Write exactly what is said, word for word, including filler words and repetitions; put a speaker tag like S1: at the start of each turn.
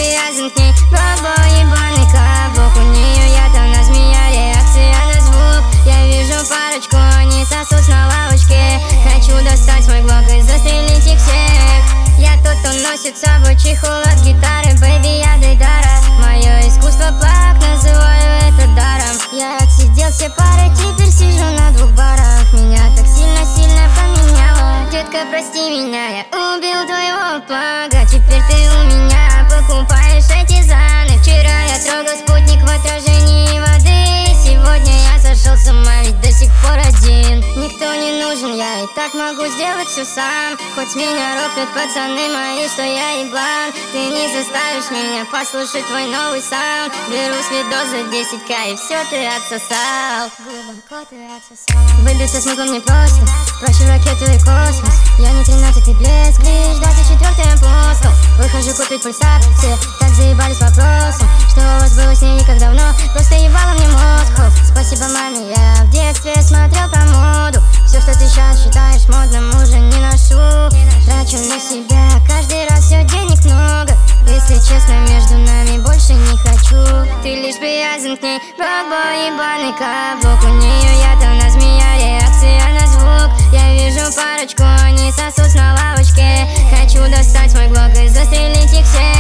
S1: привязан к ней. Бабо ебаный каблук, у нее яд, она змея, реакция на звук. Я вижу парочку, они сосут на лавочке. Хочу достать мой глок и застрелить их всех. Я тот, кто носит с собой чехол от гитары. Бэйби, я Дейдара. Мое искусство плак, называю это даром. Я отсидел все пары, теперь сижу на двух барах. Меня так сильно-сильно поменяла. Детка, прости меня, я убил твоего плага. Теперь ты у меня покупаешь эти заны. Вчера я трогал спутник в отражении воды. Сегодня я сошел с ума, ведь до сих пор один. Никто не нужен, я и так могу сделать все сам. Хоть меня рофлят пацаны мои, что я еблан. Ты не заставишь меня послушать твой новый саунд. Беру свидос за десять ка и все ты отсосал. Глубоко ты отсосал. Выбить со смыслом не просто, проще ракету и космос. Я не тринадцатый блеск, лишь двадцать четвёртый апостол. Выхожу купить пульсар, все так заебались вопросом. Что у вас было с ней и как давно, просто ебало мне мозг. Хоп. Спасибо маме, я в детстве смотрел про моду. Все, что ты сейчас считаешь модным, уже не ношу. Трачу на себя каждый раз, все денег много. Если честно, между нами больше не хочу. Ты лишь привязан к ней, бабо ебаный каблук. У нее яд, она змея, реакция на звук. Я вижу парочку, они сосут на лавочке. Хочу достать мой глок и застрелить их всех.